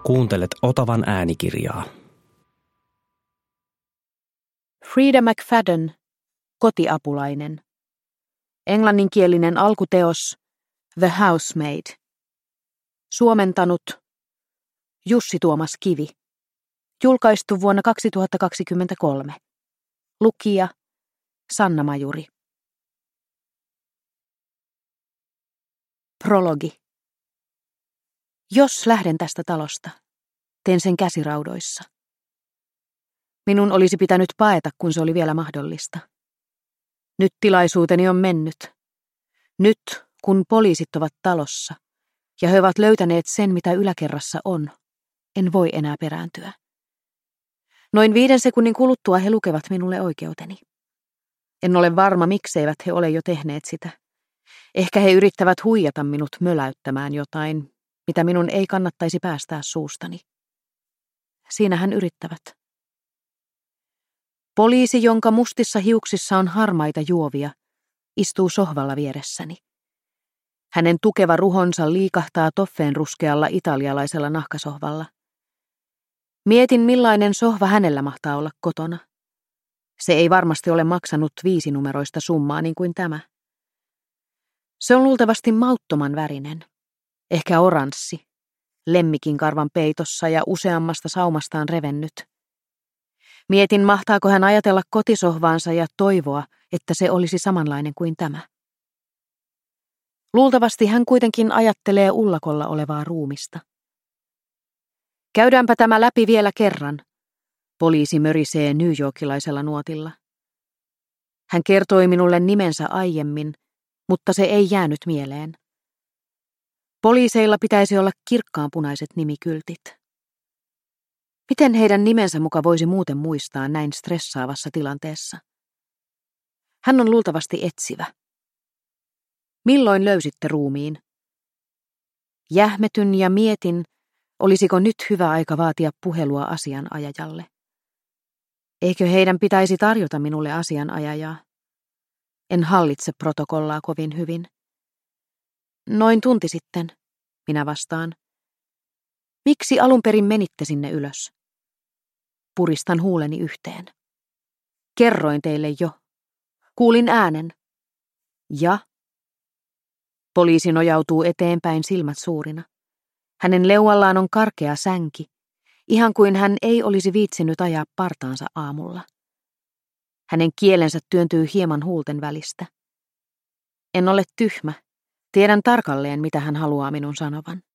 Kuuntelet Otavan äänikirjaa. Frida McFadden, kotiapulainen. Englanninkielinen alkuteos The Housemaid. Suomentanut Jussi Tuomas Kivi. Julkaistu vuonna 2023. Lukija Sanna Majuri. Prologi. Jos lähden tästä talosta, teen sen käsiraudoissa. Minun olisi pitänyt paeta, kun se oli vielä mahdollista. Nyt tilaisuuteni on mennyt. Nyt, kun poliisit ovat talossa, ja he ovat löytäneet sen, mitä yläkerrassa on, en voi enää perääntyä. Noin 5 sekunnin kuluttua he lukevat minulle oikeuteni. En ole varma, mikseivät he ole jo tehneet sitä. Ehkä he yrittävät huijata minut möläyttämään jotain, mitä minun ei kannattaisi päästää suustani. Siinähän yrittävät. Poliisi, jonka mustissa hiuksissa on harmaita juovia, istuu sohvalla vieressäni. Hänen tukeva ruhonsa liikahtaa toffeenruskealla italialaisella nahkasohvalla. Mietin, millainen sohva hänellä mahtaa olla kotona. Se ei varmasti ole maksanut 5-numeroista summaa niin kuin tämä. Se on luultavasti mauttoman värinen. Ehkä oranssi, lemmikin karvan peitossa ja useammasta saumastaan revennyt. Mietin, mahtaako hän ajatella kotisohvaansa ja toivoa, että se olisi samanlainen kuin tämä. Luultavasti hän kuitenkin ajattelee ullakolla olevaa ruumista. Käydäänpä tämä läpi vielä kerran. Poliisi mörisee newyorkilaisella nuotilla. Hän kertoi minulle nimensä aiemmin, mutta se ei jäänyt mieleen. Poliiseilla pitäisi olla kirkkaanpunaiset nimikyltit. Miten heidän nimensä muka voisi muuten muistaa näin stressaavassa tilanteessa? Hän on luultavasti etsivä. Milloin löysitte ruumiin? Jähmetyn ja mietin, olisiko nyt hyvä aika vaatia puhelua asianajajalle. Eikö heidän pitäisi tarjota minulle asianajajaa? En hallitse protokollaa kovin hyvin. Noin tunti sitten, minä vastaan. Miksi alun perin menitte sinne ylös? Puristan huuleni yhteen. Kerroin teille jo. Kuulin äänen. Ja? Poliisi nojautuu eteenpäin silmät suurina. Hänen leuallaan on karkea sänki, ihan kuin hän ei olisi viitsinyt ajaa partaansa aamulla. Hänen kielensä työntyy hieman huulten välistä. En ole tyhmä. Tiedän tarkalleen, mitä hän haluaa minun sanovan.